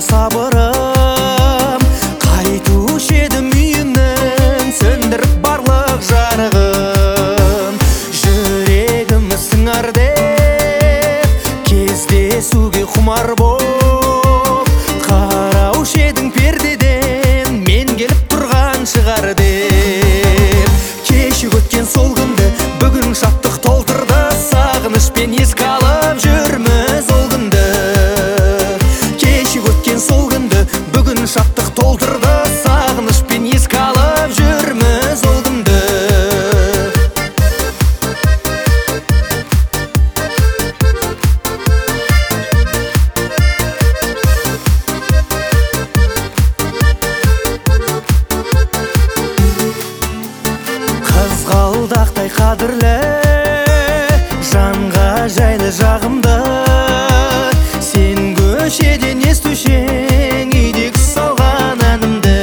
сабырым, қайтушы едім үйіңнен сөндіріп барлық жарығын. Жүрегім сыңар деп кездесуге құмар боп, қараушы едің пердеден мен келіп тұрған шығар деп. Кешіп өткен сол күнді бүгін шаттық толтырды, сағынышпен еске алып жүрміз ол күнді. Кешіп өткен сол күнді бүгін шаттық толтырды, сағынышпен еске алып жүрміз ол күнді. Қызғалдақтай қадірлі, жанға жайлы жағымды, сен көшеден естушең үйдегі салған әнімді.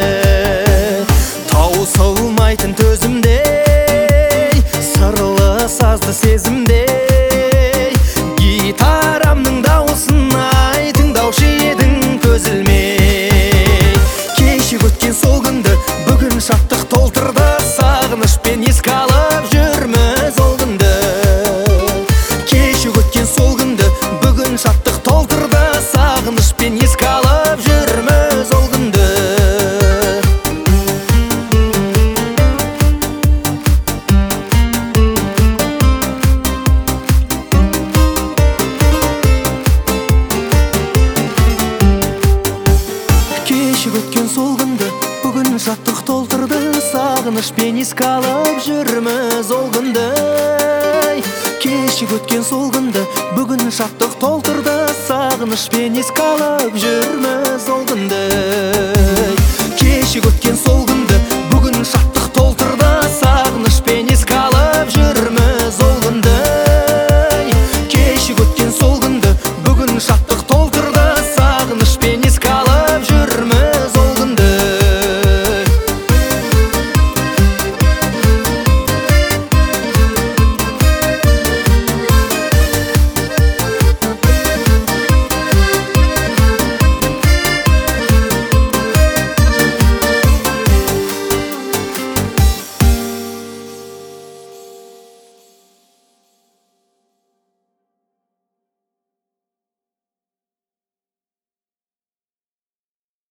Таусылмайтын төзімдей, сырлы сазды сезімдей, гитарамның дауысын ай тыңдаушы едің көз ілмей. Кешіп өткен сол күнді бүгін шаттық толтырды, сағынышпен еске алып жүрміз ол күнді. Кешіп өткен сол күнді бүгін шаттық толтырды, сағынышпен еске алып жүрміз ол күнді. Кешіп өткен сол күнді бүгін шаттық толтырды, сағынышпен еске алып жүрміз ол күнді. Кешіп өткен сол күнді бүгін шаттық толтырды, сағынышпен еске алып жүрміз ол күнді. Кешіп өткен сол күнді